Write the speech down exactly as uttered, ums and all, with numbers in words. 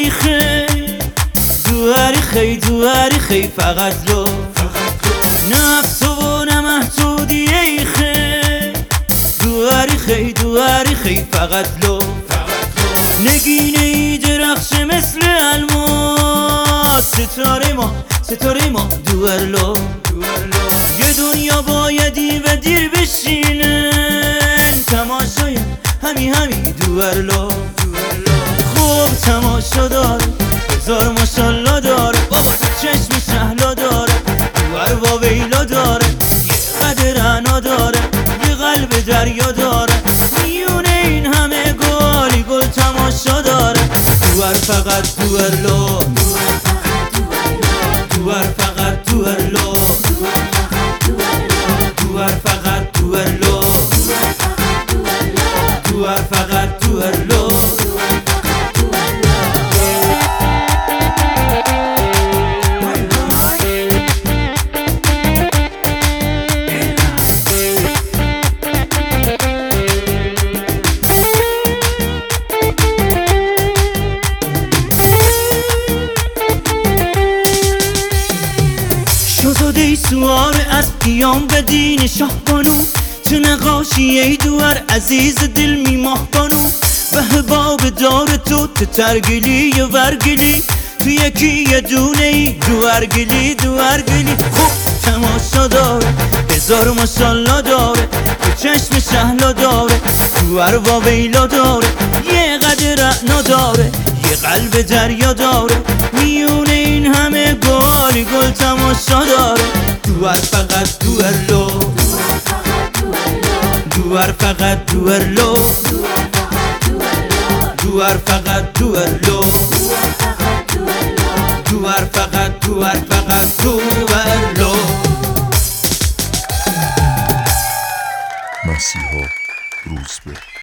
ای خی دواری خی دواری خی فقط لو نفس و نه محدودی ای خی دواری خی دواری خی فقط لو نگینه ای درخش مثل الماس ستاره ما ستاره ما دوار لو یه دنیا بایدی و دیر بشینن تماشای همی همی دوار لو خوب تماشا داره هزار ماشالله داره بابا چشم شهلا داره دوار واویلا داره یه قد رعنا داره یه قلب دریا داره میونه این همه گلی گل تماشا داره دوار فقط دوار لو دوار فقط دوار لو دوار فقط دوار لو دوار فقط دوار لو شاهزاده سوار از قیام به دین شاه بانو تو نقاشی ای دوار عزیز دل می ماه بانو به باب دار تو تو ترگلی و ورگلی تو یکی یه دونه ای دوارگلی دوارگلی خوب تماشا داره هزار ماشالله داره تو چشم شهلا داره دوار واویلا داره یه قد رعنا داره یه قلب دریا داره میونه این همه گلی گل تماشا داره دوار فقط دوار لو دوار فقط دوار لو دوار فقط دوار لو دوار فقط دوار فقط دوار لو مسیحا روزبه